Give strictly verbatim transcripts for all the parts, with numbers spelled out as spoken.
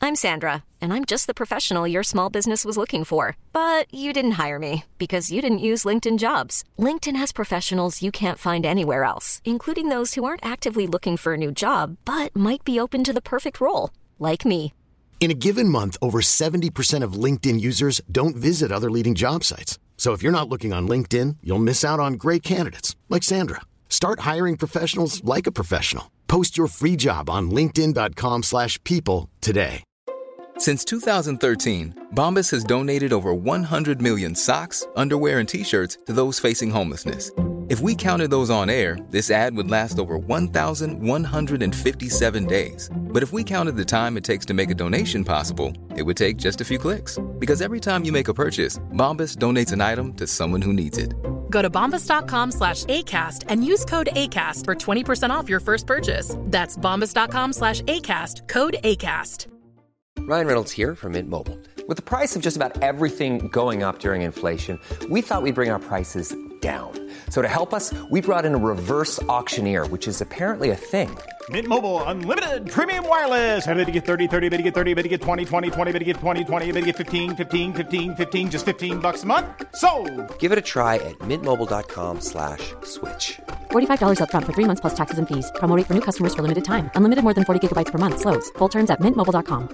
I'm Sandra, and I'm just the professional your small business was looking for. But you didn't hire me because you didn't use LinkedIn Jobs. LinkedIn has professionals you can't find anywhere else, including those who aren't actively looking for a new job, but might be open to the perfect role, like me. In a given month, over seventy percent of LinkedIn users don't visit other leading job sites. So if you're not looking on LinkedIn, you'll miss out on great candidates like Sandra. Start hiring professionals like a professional. Post your free job on linkedin.com slash people today. Since two thousand thirteen, Bombas has donated over one hundred million socks, underwear, and T-shirts to those facing homelessness. If we counted those on air, this ad would last over one thousand one hundred fifty-seven days. But if we counted the time it takes to make a donation possible, it would take just a few clicks. Because every time you make a purchase, Bombas donates an item to someone who needs it. Go to bombas.com slash ACAST and use code ACAST for twenty percent off your first purchase. That's bombas.com slash ACAST, code ACAST. Ryan Reynolds here from Mint Mobile. With the price of just about everything going up during inflation, we thought we'd bring our prices down. So to help us, we brought in a reverse auctioneer, which is apparently a thing. Mint Mobile Unlimited Premium Wireless. How to get thirty, thirty, bit to get thirty, bit to get twenty, twenty, twenty, bit to get twenty, twenty, bit to get fifteen, fifteen, fifteen, fifteen, just fifteen bucks a month? Sold! Give it a try at mintmobile.com slash switch. forty-five dollars up front for three months plus taxes and fees. Promo rate for new customers for limited time. Unlimited more than forty gigabytes per month. Slows full terms at mint mobile dot com.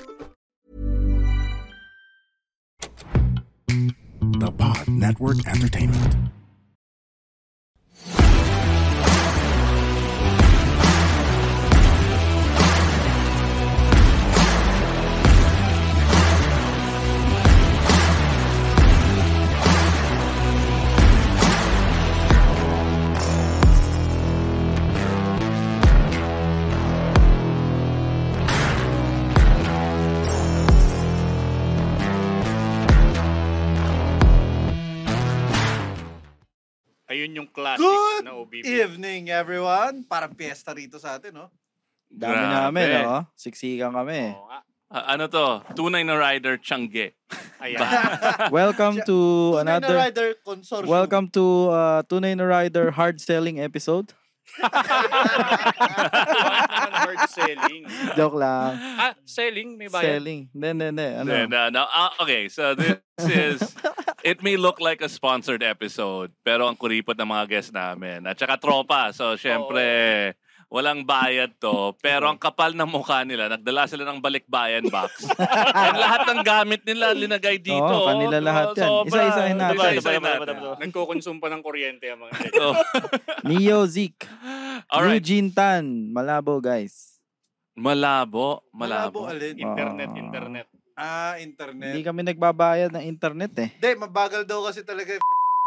The Pod Network Entertainment. Ayun yung classic Good na O B B. evening, everyone. Parang piyesta rito sa atin, no? Dami namin, no? Siksikan kami. Oo nga. Uh, ano to? Tunay na rider Tiangge. Ayan. Welcome to Tunay another... na rider consortium. Welcome to uh, Tunay na Rider hard selling episode. Hard selling. Joke lang. Ah, selling? May bayad? Selling. Hindi, hindi, hindi. Ano? No, no, no. Uh, okay, so this is... It may look like a sponsored episode, pero ang kuripot ng mga guests namin. At saka tropa. So, syempre, walang bayad to. Pero ang kapal ng mukha nila, nagdala sila ng balikbayan box. And lahat ng gamit nila linagay dito. Oo, kanila lahat yan. Sobra. Isa-isahin natin. Diba, isa-isahin natin. Nagkukonsum pa ng kuryente ang mga Oh. Neo Zeke. Alright. Eugene Tan. Malabo, guys. Malabo. Malabo Malabo. alin? internet, Ah. internet. Ah, internet. Hindi kami nagbabayad ng internet eh. Hindi, mabagal daw kasi talaga.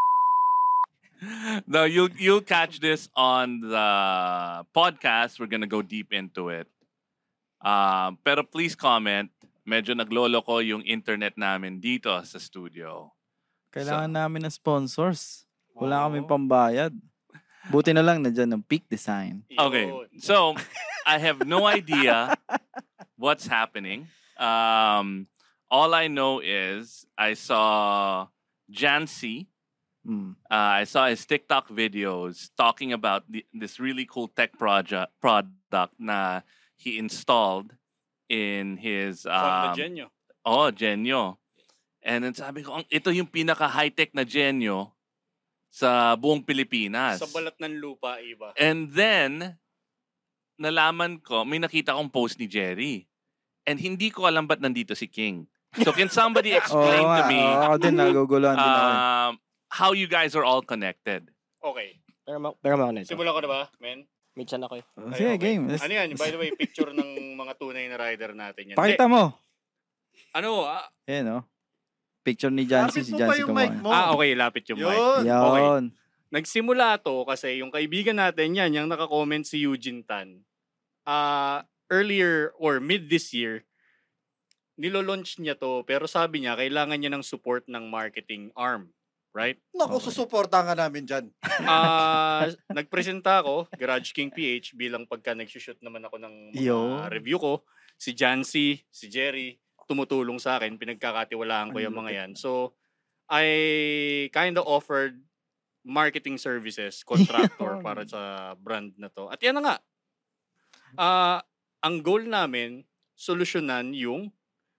No, you'll you'll catch this on the podcast. We're gonna go deep into it. Um, pero please comment. Medyo naglolo ko yung internet namin dito sa studio. Kailangan namin ng sponsors. Wala kaming pambayad. Buti na lang na dyan ng Peak Design. Okay, so I have no idea what's happening. Um, all I know is I saw Jancy. Mm. Uh, I saw his TikTok videos talking about the, this really cool tech project product na he installed in his From um, the Genyo. Oh, Genyo. And then sabi ko, ito yung pinaka high-tech na Genyo sa buong Pilipinas. Sa balat ng lupa, iba. And then nalaman ko, may nakita kong post ni Jerry. And hindi ko alam ba't nandito si King. So can somebody explain Oo to nga, me oo, ako din, naguguluhan din ako. um, how you guys are all connected? Okay. Pero, ma- pero mauna ito. Simulan ko na ba, men? May chan ako eh. Oh, sige, game. Let's- Ano yan? By the way, picture ng mga tunay na rider natin yan. Pakita Hindi. mo. Ano? Ah, Yan, no? Picture ni Jancy, si Lapit mo pa Jancy yung mic Kamoy. mo. ah, okay. Lapit yung mic. Yun. Yan. Nagsimula to kasi yung kaibigan natin yan, yung naka-comment si Eugene Tan. Uh, earlier or mid this year, nilo-launch niya to pero sabi niya kailangan niya ng support ng marketing arm. Right? Naku, susuportahan ka namin dyan. Ah, nagpresenta ako, Garage King P H, bilang pagka nag-shoot naman ako ng mga Yo. review ko. Si Jancy, si Jerry, tumutulong sa akin. Pinagkakatiwalaan ko yung mga yan. So, I kind of offered marketing services, contractor para sa brand na to. At yan na nga. Ah, ang goal namin, solusyonan yung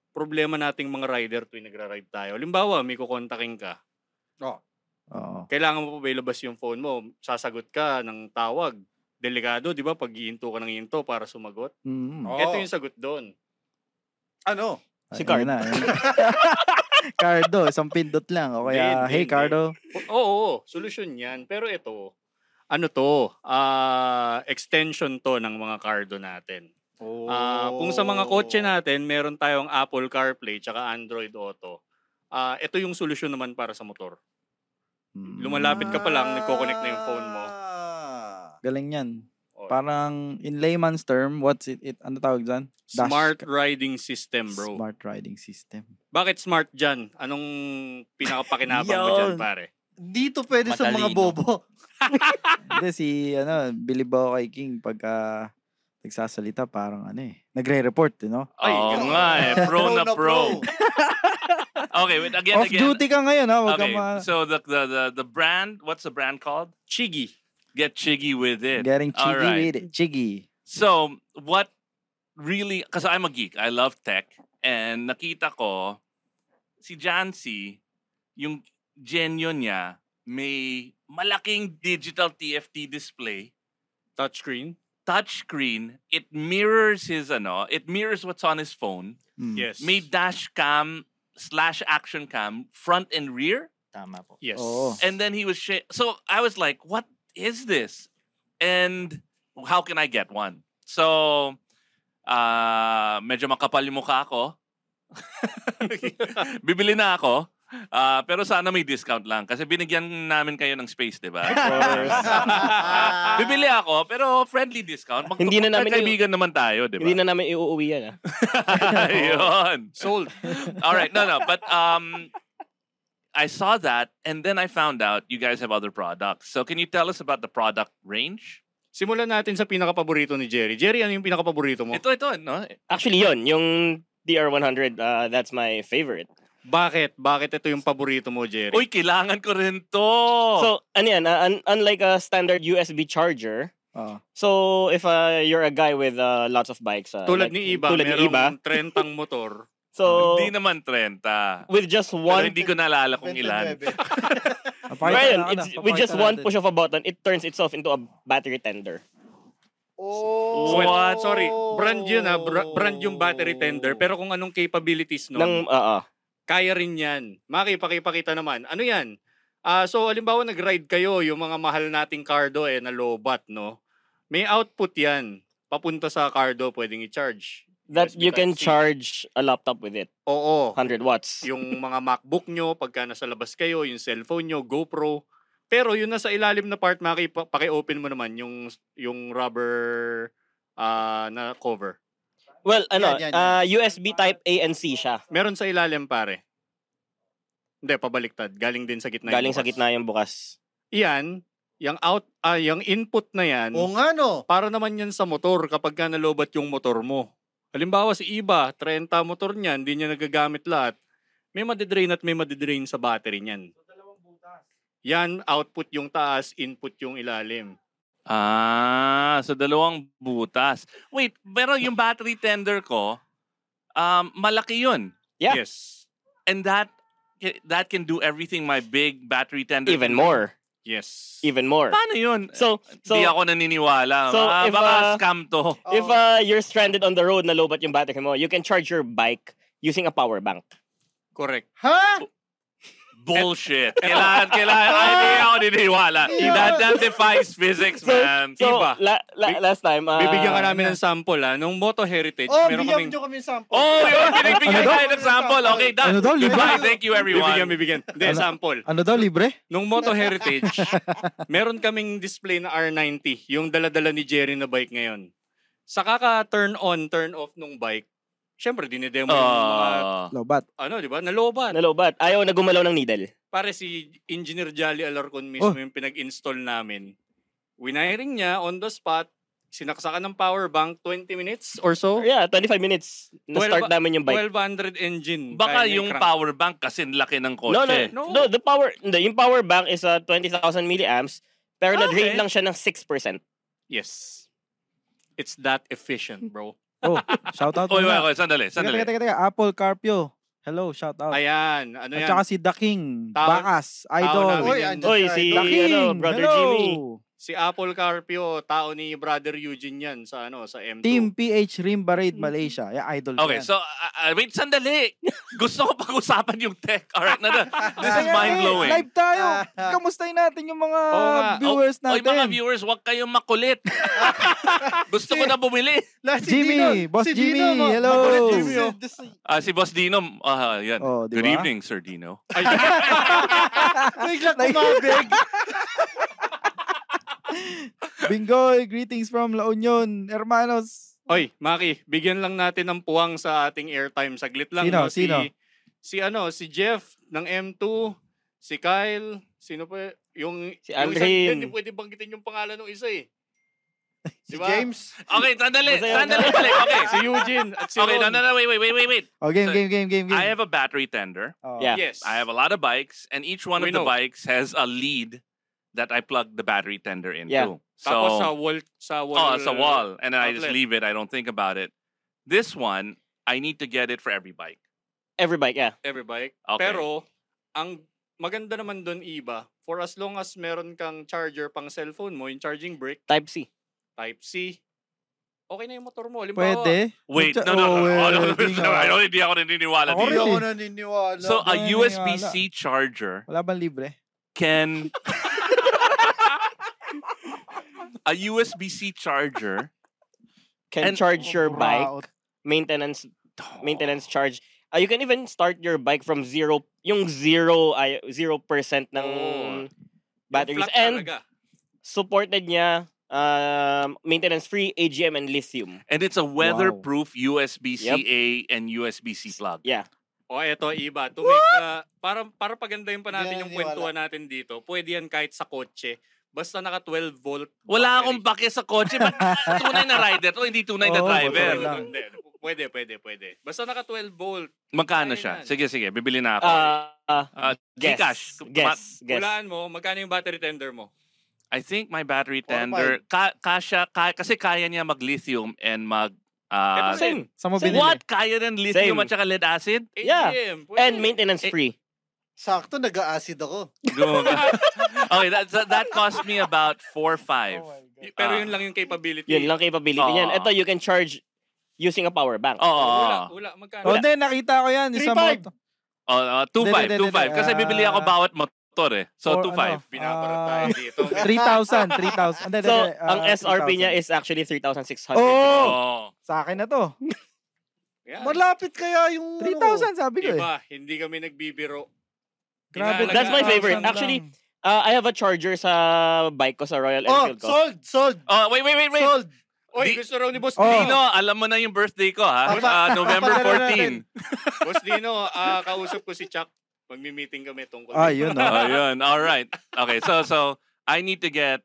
problema nating mga rider tuwing nagra-ride tayo. Halimbawa, may kukontakin ka. Oh. Oo. Kailangan mo pa ba ilabas yung phone mo? Sasagot ka ng tawag. Delikado, di ba? Pag iinto ka ng iinto para sumagot. Mm. Oh. Ito yung sagot doon. Ano? Si Cardo. Na, Cardo, isang pindot lang. O kaya, Hindi, hey hindi. Cardo. Oo, oo, solusyon yan. Pero ito, ano to, ah extension to ng mga Cardo natin. Oh. Ah, kung sa mga kotse natin, meron tayong Apple CarPlay tsaka Android Auto. Ah, ito yung solusyon naman para sa motor. Hmm. Lumalapit ka pa lang, nagko-connect na yung phone mo. Galing yan. Oh. Parang in layman's term, what's it? it ano tawag dyan? Dash- Smart riding system, bro. Smart riding system. Bakit smart dyan? Anong pinakapakinabang mo dyan, pare? Dito pwede sa mga Matalino. bobo. Hindi, si, ano, Billy Bo kay King, pagka nagsasalita, parang ano eh, nagre-report, you know? Ay, Oo ganun. nga eh. Pro na pro. Okay, wait, again, Off again. duty ka ngayon, ha? Huwag Okay, kang ma- so the, the the the brand, what's the brand called? Chigi. Get Chiggy with it. Getting All chiggy right. with it. Chiggy. So, what really, because I'm a geek, I love tech, and nakita ko, si Jancy, yung Genyo niya, may malaking digital T F T display, Touchscreen. touchscreen, it mirrors his, ano, it mirrors what's on his phone, Mm. Yes. may dash cam slash action cam, front and rear, Tama po. Yes. Oo. and then he was, sh- so I was like, what is this? And how can I get one? So, uh, medyo makapal yung mukha ko. Bibili na ako. Ah, pero sana may discount lang kasi binigyan namin kayo ng space, 'di ba? Bibili ako pero friendly discount. Mag- Hindi na namin kaibigan naman tayo, 'di ba? Hindi na namin iuuwi yan, ah. Yun. Sold. All right, no, no, but um, I saw that and then I found out you guys have other products. So can you tell us about the product range? Simulan natin sa pinakapaborito ni Jerry. Jerry, ano yung pinakapaborito mo? Ito, ito, no? Actually, yun. Yung D R one hundred, uh, that's my favorite. Bakit? Bakit ito yung paborito mo, Jerry? Uy, kailangan ko rin to. So, ano yan, uh, un- unlike a standard U S B charger, Oo. so if uh, you're a guy with uh, lots of bikes, uh, tulad like- ni Iba, tulad ni merong Iba, trentang motor. so Hindi naman thirty. with just Pero one, hindi ko naalala kung ilan. Papakita Ryan, na- it's, ano, with just papakita one natin. push of a button, it turns itself into a battery tender. Oh. Well, sorry, brand yun ha, Bra- brand yung battery tender, pero kung anong capabilities nun, Ng, uh, uh, kaya rin yan. Maki, pakipakita naman. Ano yan? Ah, so, halimbawa, nag-ride kayo, yung mga mahal nating Cardo eh, na low-bat, no? May output yan. Papunta sa Cardo, pwedeng i-charge. that U S B you can Type-C. charge a laptop with it. Oo. one hundred watts. Yung mga MacBook nyo, pagka nasa labas kayo, yung cellphone nyo, GoPro. Pero yung nasa ilalim na part, Maki, pa- paki-open mo naman yung, yung rubber ah, na cover. Well, ano, Yan, yan, yan. uh, U S B Type A and C siya. Meron sa ilalim, pare. Hindi, pabaliktad. Galing din sa gitna. yung Galing sa bukas. gitna yung bukas. Iyan, yung out, ah, yung input na yan, Oo nga no. para naman yan sa motor kapag ka nalobat yung motor mo. Halimbawa si Iba, thirty motor niyan, hindi niya nagagamit lahat. May madidrain at may madidrain sa battery niyan. Yan, output yung taas, input yung ilalim. Ah, so dalawang butas. Wait, pero yung battery tender ko, um, malaki yun. Yeah. Yes. And that that can do everything my big battery tender Even can do. more. Yes. Even more. Paano yun? So, so Hindi ako naniniwala. So, Ah, if, baka uh, scam to. if uh, you're stranded on the road na lobat yung battery mo, you can charge your bike using a power bank. Correct. Ha? Bullshit. kailangan, kailangan. Ay, hindi ako naniniwala. That, that defies physics, So, man. so Iba. la- la- Bi- last time, uh, Bibigyan ka namin ng sample ha. Nung Moto Heritage, Oh, meron bigyan kaming... nyo kami ng sample. Oh, yun. Binigbigyan Ano daw? tayo ng sample. Okay, done. Ano daw, libre? Goodbye. Thank you, everyone. Bibigyan, bibigyan. Hindi, Ano? sample. Ano daw, libre? Nung Moto Heritage, meron kaming display na R ninety, yung dala-dala ni Jerry na bike ngayon. Sa kaka-turn on, turn off nung bike, syempre, dinedemo yung mga, Ah. Lobat. ano, di ba? Nalobat. nalobat. Ayaw na gumalaw ng needle. Pare si Engineer Jolly Alarcon mismo Oh. yung pinag-install namin. Wiring niya on the spot, sinaksakan ng power bank, twenty minutes or so. Yeah, twenty-five minutes. Na-start twelve namin yung bike. twelve hundred engine. Baka Kaya may yung crank. power bank kasi laki ng No, no, kotse. No. no. The power, hindi, yung power bank is uh, twenty thousand milliamps, pero Ah, na-drain okay. lang siya ng six percent. Yes. It's that efficient, bro. Oh, shout out Oy, muna. oy, oy, sandali, Teka, sandali. teka, teka, teka. Apple Carpio. Hello, shout out. Ayan, ano At yan? saka si The King, Tao- Bakas, tao Idol. namin Oy, yan. andyan Oy, si si The Idol. King, ano, Brother hello. Jimmy. Si Apple Carpio, tao ni Brother Eugene yan sa ano sa M two. Team P H Rimba Raid Malaysia. Yeah, idol ko Okay, yan. so, uh, uh, wait, sandali. Gusto ko pag-usapan yung tech. Alright, na, this is Kaya, mind-blowing. eh, live tayo. Kamustahin natin yung mga Oo nga. viewers Oh, oy, natin. mga viewers, huwag kayong makulit. Gusto ko na bumili. Lahat si Jimmy, Dino. Boss si Jimmy, Dino, ma- hello. makulit Jimmy, oh. Ah, si Boss Dino, ah, yan. Oh, di Good ba? evening, Sir Dino. Ay, Biglang kumabig. Bingoy, greetings from La Union, hermanos. Oy, Maki, bigyan lang natin ng puwang sa ating airtime. Saglit lang. Sino? No? Si, Sino? Si ano, si Jeff ng M two, si Kyle, sino pa? Yung, Si yung isa, Aldrin. hindi pwede banggitin yung pangalan ng isa eh. Si Diba? James. Okay, sandali, Masaya sandali ka. balik. Okay. Si Eugene at si Okay, no, Ron. no, no, wait, wait, wait, wait, wait. Oh, game, So, game, game, game, game. I have a battery tender. Oh. Yeah. Yes. I have a lot of bikes, and each one We of the know. bikes has a lead that I plug the battery tender into. Yeah. So, Tapos sa wall, sa wall. oh, it's a wall, and then I just outlet. leave it. I don't think about it. This one, I need to get it for every bike. Every bike, yeah. Every bike. Okay. Pero, ang maganda naman doon, Iba, for as long as meron kang charger pang cellphone mo, yung charging brick, Type C. Type C, okay na yung motor mo. Halimbawa, Pwede. Wait, Magcha- no, no, no. Oh, Oh, no, no, pwede no, nga. I don't, hindi ako naniniwala Ako Hindi dito. ako eh. naniniwala. So, a Hindi U S B C naniniwala. charger Wala bang libre? can... a U S B C charger Can And- charge your bike. Wow. Maintenance maintenance charge. Uh, you can even start your bike from zero, yung zero, ay, zero percent ng Oh. batteries. flat And talaga. supported niya um, maintenance-free A G M and lithium. and it's a weatherproof U S B C A and U S B C plug. Yeah. O eto, Iba, to make uh, para, para pagandahin pa natin Hindi yung naniniwala. kwentuhan natin dito, pwede yan kahit sa kotse. Basta naka twelve volt. Wala battery. akong bakya sa kotse. Ba't tunay na rider to? Hindi tunay na Oo, driver. motor lang. Hindi, pwede, pwede, pwede. Basta naka twelve volt. Magkano Kaya siya? yan. Sige, sige. Bibili na ako. Uh, uh, Uh, guess. Gcash. Guess. Guess. Hulaan mo, magkano yung battery tender mo? I think my battery Four or tender, ka, kasya, ka, kasi kaya niya mag-lithium and mag... Uh, Ito Same. Saan mo Same. binili? what? Kaya rin lithium Same. at saka lead acid? Yeah. A G M, pwede. And maintenance-free. Sakto, nag-a-acid ako. Go. Okay, that, that, that cost me about four five. Y- Pero Ah. yun lang yung capability. Yun lang capability Oo. niyan. Ito, you can charge using a power bank. Oo. Wala, wala. Magkano? Oh, hindi, nakita ko yan. Isa three five. mo. Oh, uh, two Hindi, five, hindi, two five. hindi. Kasi bibili ako Ah. bawat motor eh. So, Or two five. ano? Binabarot Ah, tayo dito. three thousand, three thousand. Hindi, So, hindi, ang ah, S R P niya three thousand. is actually three thousand six hundred. Oh! Oh. Sa akin na to. Yan. Malapit kaya yung... three thousand sabi ko eh. Diba, hindi kami nagbibiro. Grabe. Inalagaan That's my favorite. three thousand Actually, lang. Uh, I have a charger sa bike ko, sa Royal Oh, Enfield ko. sold! Sold! Oh, wait, wait, wait, wait. Sold! Oy, Di- gusto raw ni Boss Oh. Dino. Dino, alam mo na yung birthday ko, ha? Papa- Uh, November papadala fourteenth. Boss Dino, ah, kausap ko si Chuck. Magmi-meeting kami tungkol. Ah, dito. yun, oh. Ayun, all right. Okay, so so I need to get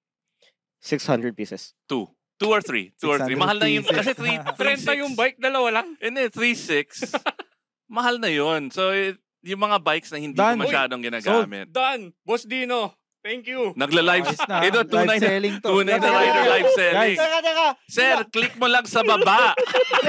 six hundred pieces. two. Two or three. Two or three. six hundred Mahal na yung, pieces. kasi three, three, Renta yung bike, dalawa lang. Hindi, three, six. Mahal na yun. So, it, yung mga bikes na hindi Dan. ko masyadong ginagamit. Done. Boss Dino, thank you. Nagla-live. Ayos na. Ito, tunay Live na, selling to. tunay na Teka, rider teka, live selling. Guys, Teka, teka! Sir, click mo lang sa baba.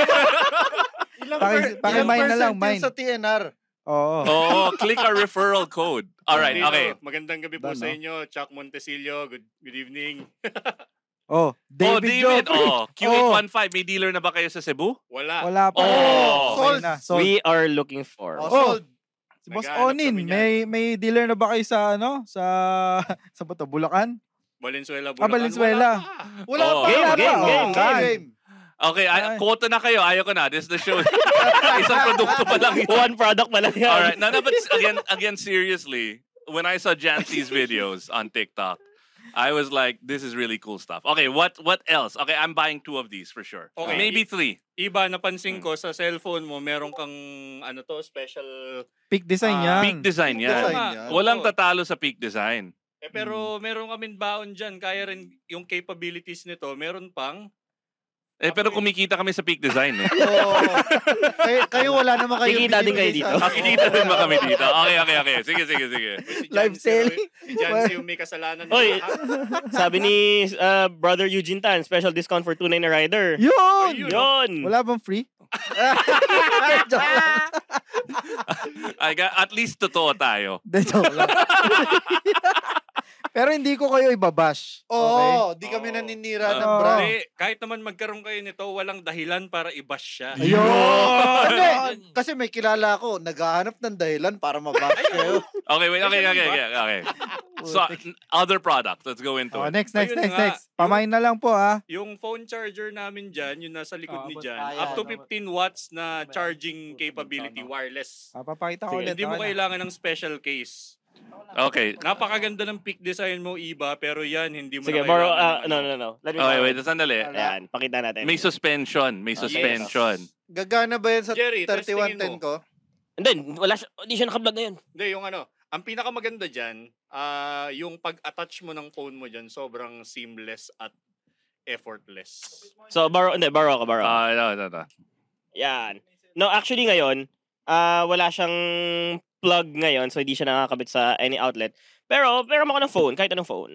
Ilang, Paki- per, paki- ilang mine na percent lang, yun mine. sa T N R? Oo. Oo, click our referral code. All right, Dino, okay. Magandang gabi po Done, sa no? inyo. Chuck Montesillo, good, good evening. Oh, Oh, David David. Joffrey. Oh, Q eight one five. May dealer na ba kayo sa Cebu? Wala. Wala pa. Oh. Okay na. Sold. We are looking for. Oh, Oh. sold. Si Boss Naghahanap Onin, kami niyan. may may dealer na ba kayo sa ano? Sa sa ba to? Bulacan? Valenzuela, Ah, Bulacan. Valenzuela. Wala pa. Wala Oh. pa! Game, wala game, pa. game, Oh, game. Okay, ay, Ay. quota na kayo. Ayaw ko na. This is the show. Isang produkto pa lang yun. One product pa lang yan. All right. No, no, but again, again, seriously, when I saw Jancy's videos on TikTok, I was like, this is really cool stuff. Okay, what what else? Okay, I'm buying two of these for sure. Okay. Maybe three. Iba, napansin ko sa cellphone mo, meron kang, ano to, special... Peak design Ah, yan. Peak design yan. Design nga. yan. Walang Oo. tatalo sa peak design. Eh, pero meron kaming baon dyan. Kaya rin yung capabilities nito, meron pang Eh, pero kumikita kami sa Peak Design eh. Oo. kayo, kayo wala naman kayo. Kikita din kayo dito. Ah, kikita din ba kami dito? Okay, okay, okay. Sige, sige, sige. Si Live Jancy, selling. Si Jancy yung may kasalanan. Oy, nila. sabi ni uh, Brother Eugene Tan, special discount for two nine na rider. Yun! Ayun. Yun! Wala bang free? Ay, ga- at least totoo tayo. De, joke lang. Pero hindi ko kayo ibabash. Oo, di kami Oo. naninira Ah, ng brand. Hindi, kahit naman magkaroon kayo nito, walang dahilan para i-bash siya. Ayun! Hindi, kasi may kilala ako, naghahanap ng dahilan para mabash kayo. Okay, wait, okay, okay, okay, okay. So, n- other products. Let's go into Oh, it. next, next, Ayun next, nga. next. Pamain na lang po, ah. Yung phone charger namin dyan, yung nasa likod Ah, ni abot- Jan, ah, up to yan, fifteen watts na charging capability, wireless. Papakita ko Sige, ulit. Hindi mo okay na. kailangan ng special case. Okay. Napakaganda ng peak design mo, Iba, pero yan, hindi mo Sige, na borrow, kailangan. uh, ng no, ano. no, no. Let me Okay, borrow. wait, sandali. Ayan, pakita natin. May suspension. May Ah, suspension. Gagana ba yan sa Jerry, thirty-one testingin ten mo. ko? And then, wala siya, hindi siya nakablog ngayon. Hindi, yung ano, ang pinakamaganda dyan, ah yung pag-attach mo ng phone mo dyan, sobrang seamless at effortless. So, borrow, hindi, borrow ako, borrow. Ah, no, no, no. Yan. No, actually ngayon, ah wala siyang plug ngayon, so hindi siya nakakabit sa any outlet. Pero, pero ako ng phone, kahit anong phone.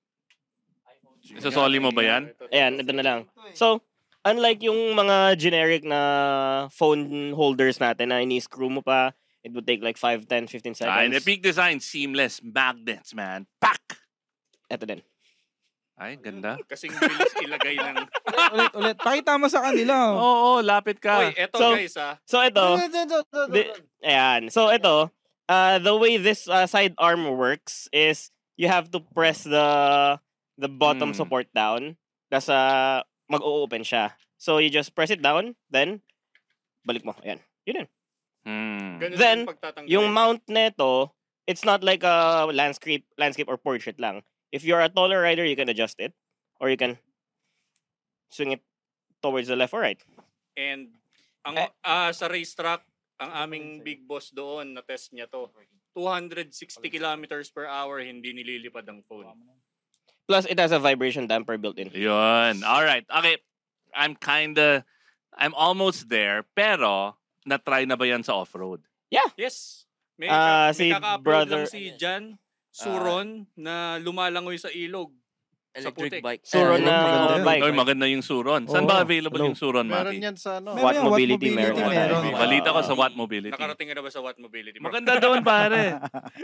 Isasoli mo ba yan? Ayan, ito na lang. So, unlike yung mga generic na phone holders natin na ini-screw mo pa, it would take like five, ten, fifteen Ah, and the seconds. Peak Design, seamless magnets, man. Pack! Ito din. Ay, ganda. Kasing bilis ilagay ng... ulit, ulit. Pakita mo sa kanila. Oo, oh, lapit ka. Oy, eto So- guys ah. So, ito, Di- ayan. So, ito, uh, the way this uh, sidearm works is you have to press the the bottom Hmm. support down. Tapos, uh, mag-o-open siya. So, you just press it down, then, balik mo. Ayan. Yun yun. Hmm. Ganun Then, din pagtatanggalin. Yung mount neto, it's not like a landscape, landscape or portrait lang. If you're a taller rider, you can adjust it. Or you can swing it towards the left or right. And ang Eh. ah, sa racetrack, ang aming big boss doon na test niya to. two hundred sixty kilometers per hour hindi nililipad ang phone. Plus, it has a vibration damper built in. Yun. All right. Okay. I'm kinda, I'm almost there. Pero, na-try na ba yan sa off-road? Yes. May, Ah, may si kaka-upload brother- lang si Jan Suron na lumalangoy sa ilog. Sa Electric putik. bike. Suron Eh, na maganda yun. bike. Oy, maganda yung Suron. Saan ba Oo. available Hello. yung Suron, Meron Maki? yan sa ano. Meron Watt yan, mobility, meron. meron. Wow. Balita ko sa Watt Mobility. Nakarating ka na ba sa Watt Mobility? bro? Maganda doon, pare.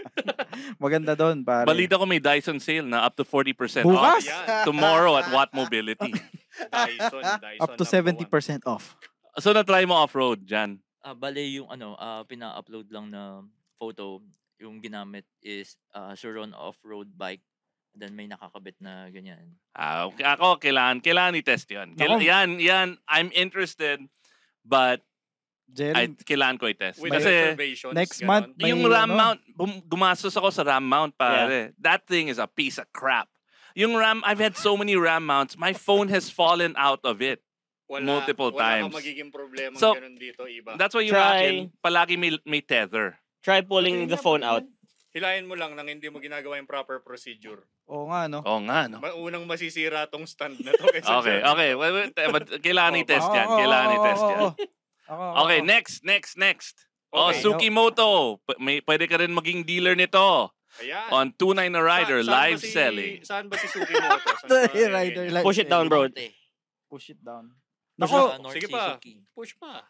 Maganda doon, pare. Balita ko may Dyson sale na up to forty percent Bukas? off. Yan. Tomorrow at Watt Mobility. Dyson, Dyson. Up to number seventy one. percent off. So, na-try mo off-road, Jan? Ah, bale yung ano, ah, pina-upload lang na photo, yung ginamit is uh, Suron off-road bike. Then may nakakabit na ganyan. Ah, okay. Ako, kailangan, kailangan i-test yun. Kail- Nako. yan, yan. I'm interested, but Jerry, I, kailangan ko i-test. With Kasi, reservations, next ganon. month, may yung RAM ano, mount, bum- gumastos ako sa RAM mount, pare. That thing is a piece of crap. Yung RAM, I've had so many RAM mounts, my phone has fallen out of it. Wala, multiple wala times. Wala magiging problema So, ganun dito, Iba. That's why yung Try- akin, palagi may, may tether. Try pulling the phone out. Hilahin mo lang nang hindi mo ginagawa yung proper procedure. Oo nga, no? Oo nga, no? Ma- Unang masisira tong stand na to. kaysa Okay, dyan. okay. Wait, wait, eh, but kailangan Oh, i-test Oo, yan. oo, Kailangan oo, i-test oo, yan. oo. Ako, ako, Okay, ako. next, next, next. Oh, Okay. Sukimoto. P- May, pwede ka rin maging dealer nito. Ayan. On two nine na Rider, Sa- saan live ba si, selling. Saan ba si Sukimoto? Saan The ba- rider, like, Push it down, bro. Push it down. Push Nako, sa North sige Sea pa. Suki. Push pa.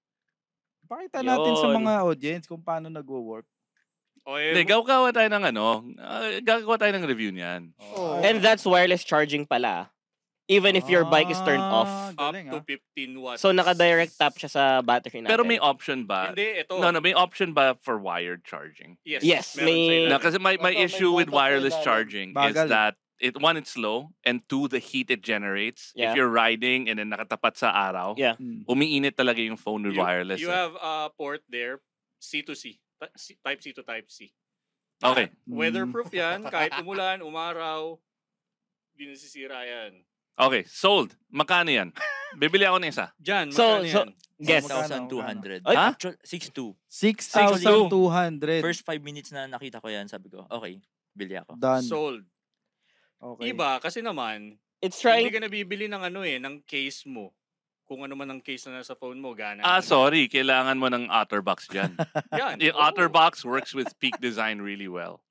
pakita natin sa Yun. mga audience kung paano nagwo-work. O, eh, Hindi, gagawa tayo ng ano, uh, gagawa tayo ng review niyan. Oh. And that's wireless charging pala. Even if your bike is turned off. Ah, up galing, to ah. fifteen watts. So, naka-direct tap siya sa battery natin. Pero may option ba? Hindi, ito. No, no, may option ba for wired charging? Yes, Yes, meron may- sa ilalim. No, kasi my, my Ito, may issue with button sa wireless ilalim. charging Bagal. is that it one, it's slow, and two, the heat it generates. Yeah. If you're riding and then nakatapat sa araw, Yeah. Hmm. umiinit talaga yung phone with You- wireless. You eh. have a port there, C to C. Ta- C- Type C to Type C. Okay. Weatherproof yan. Kahit umulan, umaraw, di nasisira yan. Okay, sold. Makano yan? Bibili ako ng isa. Diyan, So- magkano so- yan? Guess. Magkano, six thousand two hundred. Ay, ha? Actual, six two. six thousand two hundred. First five minutes na nakita ko yan, sabi ko, okay, bili ako. Done. Sold. Okay. Iba, kasi naman, It's hindi trying... ka nabibili ng ano eh, ng case mo. kung ano man ang case na nasa phone mo, gana. Ah, sorry. Kailangan mo ng OtterBox dyan. Yan. Yung Oo. OtterBox works with Peak Design really well.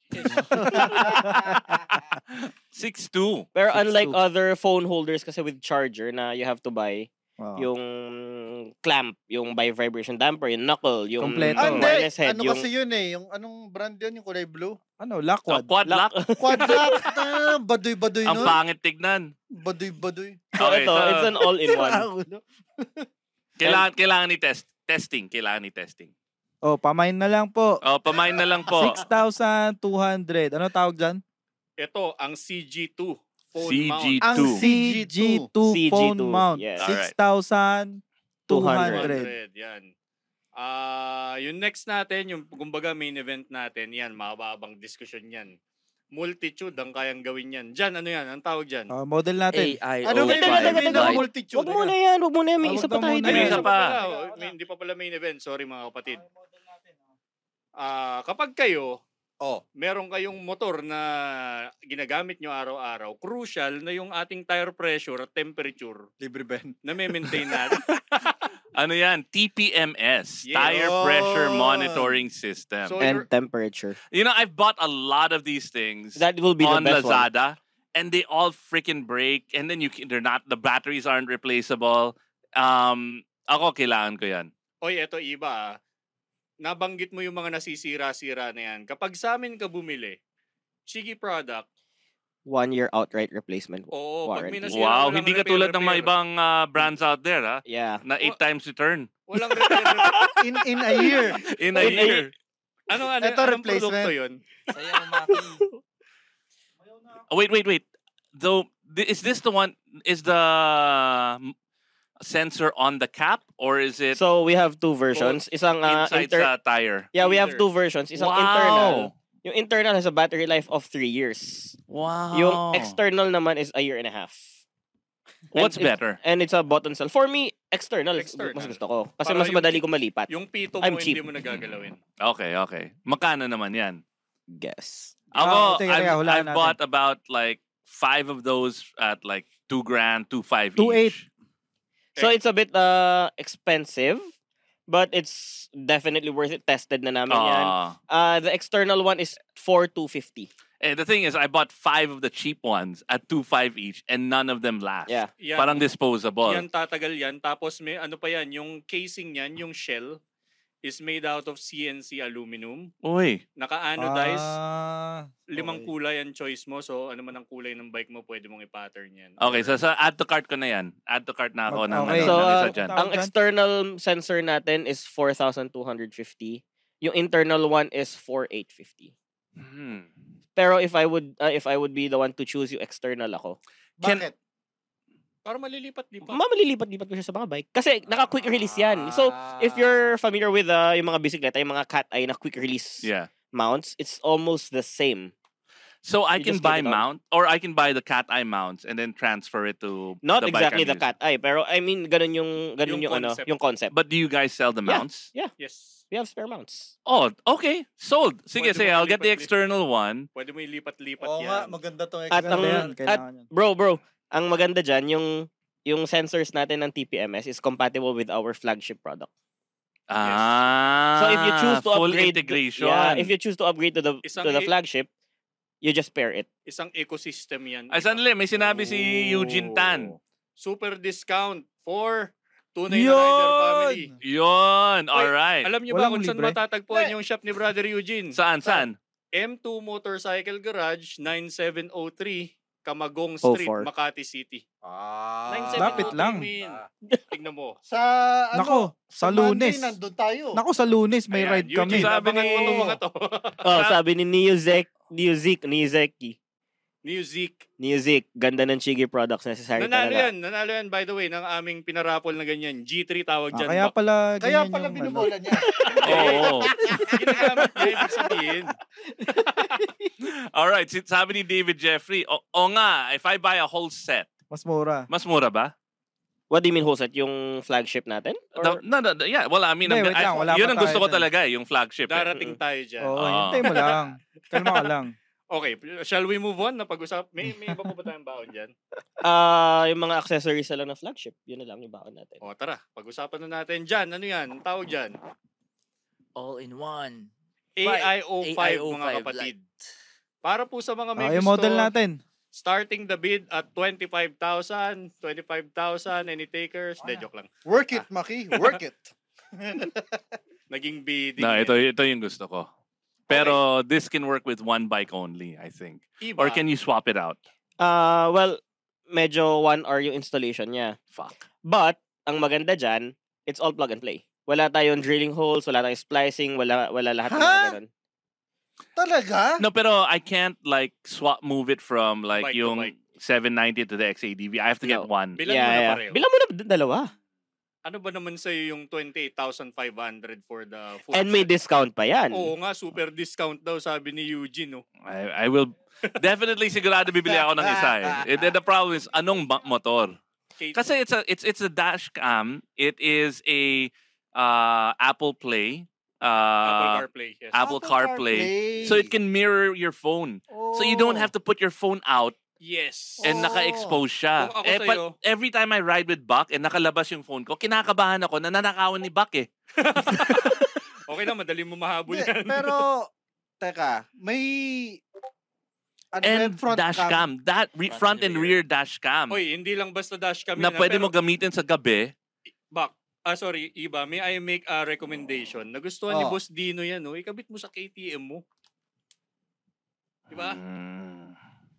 six two. Pero unlike other phone holders kasi with charger na you have to buy, Wow. yung clamp, yung bi-vibration damper, yung knuckle, yung Kompleto. Ah, hindi. wireless head, Ano yung... kasi yun eh. Yung anong brand yun? Yung kulay blue? Ano, Lockwad. Oh, quad lock. Quad lock. Ah, baduy-baduy Ang nun. pangit tignan. Baduy-baduy. So Okay, ito, so- it's an all-in-one. Kailangan, kailangan ni test. Testing. Kailangan ni testing. Oh, pamain na lang po. Oh, pamain na lang po. six thousand two hundred. Ano tawag dyan? Ito, ang C G two phone C G two. mount. Ang C G two C G two, phone mount. yes. six thousand two hundred. Yan. Ah, yung next natin, yung kumbaga main event natin, yan, mababang diskusyon yan. Multitude ang kayang gawin yan. Diyan, ano yan? Ang tawag dyan? Uh, model natin. A I Ano ba O yung five sabihin ng Lite. multitude? Wag muna yan, wag muna yan. May Ah, isa wag pa na tayo. muna Ay, yan. isa isa pa pa. pala. Oh, may- Hindi pa pala main event. Sorry mga kapatid. Ah, kapag kayo, Oh. meron kayong motor na ginagamit nyo araw-araw, crucial na yung ating tire pressure at temperature Libre Ben. na may maintain natin. Ano yan? T P M S. Yes. Tire Pressure Monitoring System. So, And you're- temperature. You know, I've bought a lot of these things That will be the on best one. Lazada. And they all freaking break. And then you can, they're not, the batteries aren't replaceable. Um, ako, kailangan ko yan. Oy, eto iba ah. Nabanggit mo yung mga nasisira-sira na yan. Kapag sa amin ka bumili, Chigi product, One year outright replacement. oo, pag may Warranty. nasira, Wow, walang hindi repair, katulad ng mga repair. ibang ah, brands out there, ha? Yeah. Na eight times return Walang repair. repair. In in a year. in a In a year. ano, ano, Eto, anong replacement. produkto yun? Sayang, Maki. Oh, wait, wait, wait. Though, th- is this the one, is the mm, sensor on the cap? Or is it So we have two versions. Isang uh, inside inter- sa tire? Yeah, we have Either. two versions. Isang Wow. internal. Yung internal has a battery life of three years. Wow. Yung external naman is a year and a half. And What's it- better? And it's a button cell. For me, external. External. Mas gusto ko. Kasi Para mas yung madali pi- ko malipat. Yung pito mo, I'm hindi cheap. mo nagagalawin. Okay, okay. Magkano naman yan? Guess. Ako, Ah, teka, I've, teka, hulaan I've natin. bought about like five of those at like two grand, two five Two eight. each. So it's a bit uh expensive, but it's definitely worth it. Tested na namin yan. Ah. Uh, the external one is four two fifty. And the thing is, I bought five of the cheap ones at two five each, and none of them last. Yeah. Yan, Parang disposable. yan tatagal yan. Tapos may ano pa yan, yung casing yan, yung shell, is made out of C N C aluminum. Uy. Naka-anodize. Ah, Limang okay. kulay ang choice mo. So, ano man ang kulay ng bike mo, pwede mong i-pattern yan. Okay, so sa add to cart ko na yan. Add to cart na ako ng, Okay. ano, So, ng isa uh, dyan. ang external sensor natin is four thousand two hundred fifty. Yung internal one is four thousand eight hundred fifty. Hmm. Pero if I would uh, if I would be the one to choose yung external ako, Bakit? Para malilipat-lipat. mamalipat-lipat ko siya sa mga bike. Kasi naka-quick release yan. So, if you're familiar with uh, yung mga bisikleta, yung mga cat eye na quick release Yeah. mounts, it's almost the same. So I You can just get buy it on. mount, or I can buy the cat eye mounts and then transfer it to Not the bike exactly I'm the cat eye, pero I mean, ganun yung, ganun yung, Yung ano, concept. yung concept. But do you guys sell the Yeah. mounts? Yeah, Yes. we have spare mounts. Oh, okay. Sold. Sige, Pwede sige. mo I'll get the lipat-lipat. external one. Pwede mo ilipat-lipat Oo yan. nga, maganda tong At ang, external. yan, at, kailangan yan. bro, bro, ang maganda dyan, yung, yung sensors natin ng T P M S is compatible with our flagship product. Ah. So if you choose to full upgrade, integration. yeah, if you choose to upgrade to the Isang to the i- flagship, you just pair it. Isang ecosystem yan. Ay, sandali. May sinabi si Eugene Tan. Oh. Super discount for Tunay na Rider Family. Yun. Wait, Alright. Alam niyo ba Walang kung saan libre? matatagpuan yung shop ni Brother Eugene? Saan, saan? M two Motorcycle Garage, nine seven oh three, Camagong oh Street, four. Makati City. Ah. nine seven oh three, Lapit lang. Min. Tignan mo. Sa, ano, Nako, sa Monday, Lunes. nandun tayo. Nako, sa Lunes may Ayan, ride kami. Eugene, Sabi abangan ni- mo itong mga to. Oh, sabi ni Neo Zek, Neo Zek, Neo Zeki. Music. Neo Zek, ganda ng Chigi products necessary Nanalo talaga. yan. Nanalo yan, by the way, ng aming pinarapol na ganyan. G three tawag Ah, dyan. kaya Bak- pala Kaya ganyan pala yung, binubola niya. Oo. Ginagamit niya, ibig sabihin. Alright. si- Sabi ni David Jeffrey, o, o nga, if I buy a whole set, mas mura. mas mura ba? What do you mean whole set? Yung flagship natin? Or- No, no, no, yeah. Well, I mean, Hindi, I'm- wait I- lang, wala yun pa ang gusto tayo ko dyan. talaga, eh, yung flagship. eh. Darating tayo dyan. Oo, Oo. hintay mo lang. Kalma ka lang. Okay, shall we move on? Napag-usap? May, may iba pa ba tayong baon dyan? Ah, yung mga accessories na lang ng flagship. Yun na lang yung baon natin. O, tara. Pag-usapan na natin dyan. Ano yan? Ang tawag dyan? All-in-one. A I O five, A I O mga five kapatid. Lite. Para po sa mga may Ah, yung gusto, model natin. starting the bid at twenty-five thousand, twenty-five thousand, any takers? De, joke lang. Work it, Maki. Work it. Naging bidding. No, eh. ito, ito yung gusto ko. Pero this can work with one bike only, I think. Iba. Or can you swap it out? Ah, well, medyo one hour yung installation niya. Fuck. But, ang maganda dyan, it's all plug and play. Wala tayong drilling holes, wala tayong splicing, wala wala lahat ng mga Ha? ganun. Talaga? No, pero I can't like swap move it from like Bike to yung bike. seven ninety to the X A D V. I have to get No. one. Bilan yeah, mo na yeah. pareho. Bilang mo na d- dalawa. Ano ba naman sa'yo yung twenty-eight thousand five hundred for the full And may set? discount pa yan. Oo nga, super discount daw, sabi ni Eugene. No? I, I will definitely sigurado bibili ako ng isa eh. And then the problem is, anong ba- motor? Kate, Kasi it's a it's it's a dash cam. It is a uh, Apple Play. Uh, Apple CarPlay. Yes. Apple, Apple CarPlay. CarPlay. So it can mirror your phone. So you don't have to put your phone out Yes. and Oh. naka-expose siya. Kung ako Eh, but sa'yo- every time I ride with Buck and nakalabas yung phone ko, kinakabahan ako na nanakawan ni Buck eh. Okay lang, madali mo mahabol Hindi, yan. pero, teka, may... Ano ba And yung front dash cam? cam. That re- front and rear dash cam. Oy, hindi lang basta dash cam na yun, ah, pwede pero- mo gamitin sa gabi. Bak, ah sorry, Iba, may I make a recommendation? Nagustuhan ni Oh. Boss Dino yan, no? Ikabit mo sa K T M mo. Diba? Mm.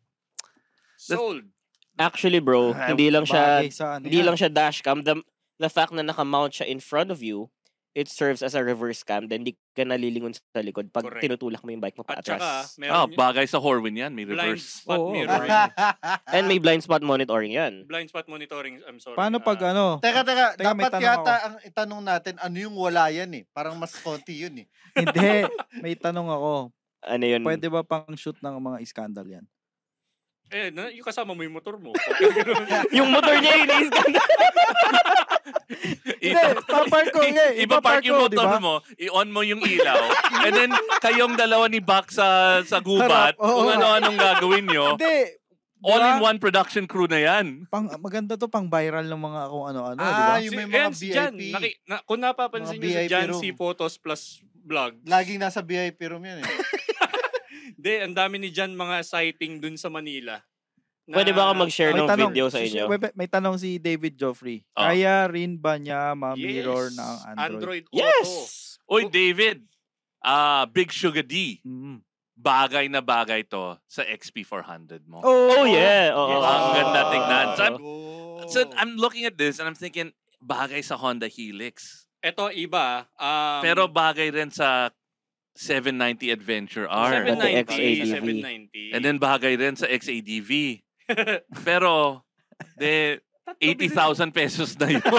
Sold. Actually, bro, hindi lang siya Bagay sa ano hindi yan. lang siya dashcam. The the fact na naka-mount siya in front of you, it serves as a reverse cam. Then di ka nalilingon sa likod pag Correct. tinutulak mo yung bike mo At paatras. saka, Oh, meron y- bagay sa Horwin yan. May blind reverse. spot Oo. mirroring. And may blind spot monitoring yan. blind spot monitoring, I'm sorry. Paano pag ah, ano? Teka, teka, Teka, may dapat tanong yata ako. ang itanong natin, ano yung wala yan eh. Parang mas konti yun eh. Hindi. May tanong ako. Ano yun? Pwede ba pang shoot ng mga iskandal yan? Eh, na, yung kasama mo yung motor mo. yung motor niya yung Hindi, papark ko. Hindi, Ipapark yung ko, motor di ba? mo, i-on mo yung ilaw, and then kayong dalawa ni Buck sa, sa gubat, Harap, oo. kung ano-anong gagawin nyo, Hindi. all-in-one production crew na yan. Pang, maganda to pang viral ng mga kung ano-ano, di ba? Ah, yung may mga Hence, V I P. dyan, naki, na, kung napapansin Mga nyo sa V I P Jan room. C Photos plus vlog, Laging nasa V I P room yan eh. hindi, ang dami ni Jan mga sighting dun sa Manila. Na- Pwede ba ako mag-share ng video sa si- inyo? May, may tanong si David Joffrey. Oh. Kaya rin ba niya ma-mirror Yes. ng Android? Android Auto. Yes! Oy, David, ah Big Sugar D, Mm. bagay na bagay to sa X P four hundred mo. Oh, yeah. Oo. Yes. Ang ganda tignan. So, I'm, Oh. so I'm looking at this and I'm thinking, bagay sa Honda Helix. Ito, iba. Um, Pero bagay rin sa seven ninety Adventure R. seven ninety, X A D V. seven ninety. And then bagay rin sa X A D V. Pero, de, eighty thousand pesos na yun.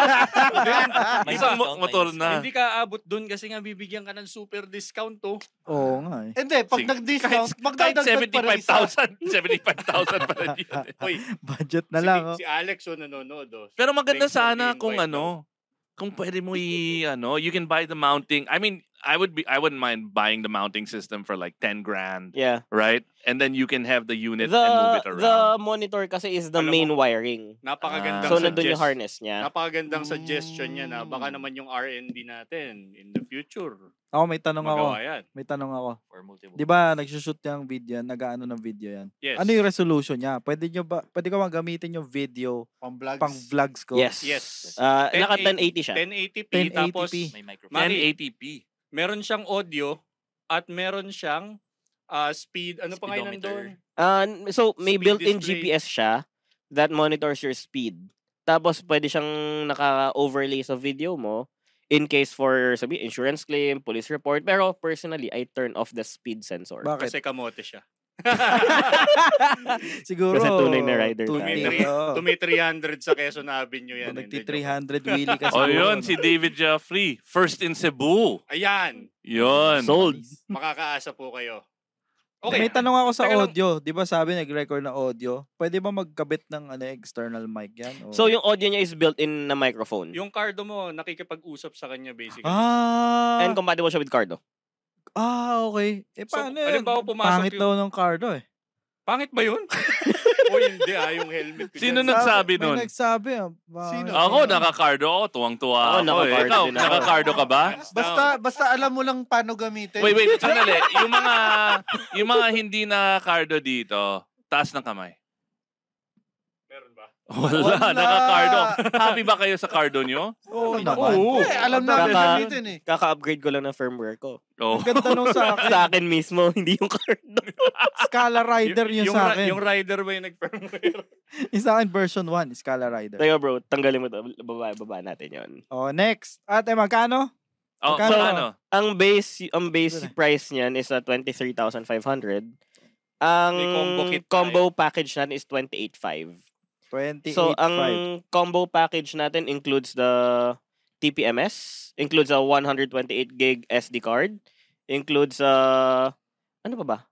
May Isang discount, mo- motor may na. Hindi ka abot dun kasi nga bibigyan ka ng super discount to. Oo nga eh. Hindi, pag Sig- nag-discount, kahit magdadagdag pa rin seventy-five isa. thousand. seventy-five thousand pa rin yun. Hoy, Budget na si, lang. Oh. si Alex o nanonood. Oh. Pero maganda Thanks for sana the kung invite, ano, kung pwede mo i, ano, you can buy the mounting. I mean, I would be, I wouldn't mind buying the mounting system for like ten grand, Yeah. right? And then you can have the unit The, and move it around. the monitor kasi is the Alam main mo, wiring. Napakagandang Ah. So, nandun suggest- yung harness niya. Napakagandang suggestion niya na baka naman yung R and D natin in the future. Ako may tanong ako. Magawa yan. May tanong ako. For multiple. Di ba nagsushoot yung video, nag-ano ng video yan? Yes. Ano yung resolution niya? Pwede nyo ba, pwede ka bang gamitin yung video Pang vlogs. pang vlogs ko? Yes. Yes. Uh, naka ten eighty siya. ten eighty p. ten eighty p. Tapos, May microphone. Mari, ten eighty p. meron siyang audio at meron siyang ah, speed. Ano pa nga yun Speedometer. nandun? Uh, so, may Speed built-in display. G P S siya that monitors your speed. Tapos, pwede siyang naka-overlay sa video mo in case for, sabi, insurance claim, police report. Pero, personally, I turn off the speed sensor. Bakit? Kasi kamote siya. Siguro. Kasi tunay na rider two- tayo. Tumi two- oo. tumi three hundred sa Quezon Avenue yan. Nagti Hindi, three joke. hundred wheelie kasi. Oh, yun, si David Joffrey. First in Cebu. Ayan. Yun. Sold. Makakaasa po kayo. May tanong ako sa Teka lang. audio. Di ba sabi nag-record ng audio? Pwede ba magkabit ng ano, external mic yan? O- So, yung audio niya is built-in na microphone. Yung Cardo mo, nakikipag-usap sa kanya basically. Ah! And compatible siya with Cardo. Ah, okay. Eh, So, paano yun? halimbawa pumasok Pangit yung- daw ng cardo eh. Pangit ba yun? O hindi ah, yung helmet. ko Sino dyan. nagsabi May nun? nagsabi ah. Sino? Ako, nakakardo ako. Tuwang-tuwa Ako, ako. eh. nakakardo Ikaw, din ako. nakakardo ka ba? Basta basta alam mo lang paano gamitin. Wait, wait. Sandali. Yung mga, yung mga hindi nakakardo dito, taas ng kamay. Meron ba? Wala, Wala. nakakardo. Happy ba kayo sa cardo nyo? Oo naman. Oo. Eh, alam namin Kaka- gamitin eh. Kaka-upgrade ko lang ng firmware ko. Oh. Ang ganda nung sa akin. Sa akin mismo, hindi yung card. Scala Rider yung, yung, sa ri- akin. Yung rider ba yung nag-firmware? Yung sa akin version one, Scala Rider. Teka bro, tanggalin mo to. Baba, baba natin yon. Oh, next. Ate, magkano? Oh, Magkano? magkano? Ang base ang base price niyan is uh, twenty-three thousand five hundred. Ang May combo kit combo package natin is twenty-eight thousand five hundred. twenty-eight So, five. ang combo package natin includes the T P M S, includes a one hundred twenty-eight gig S D card, includes a ano pa ba?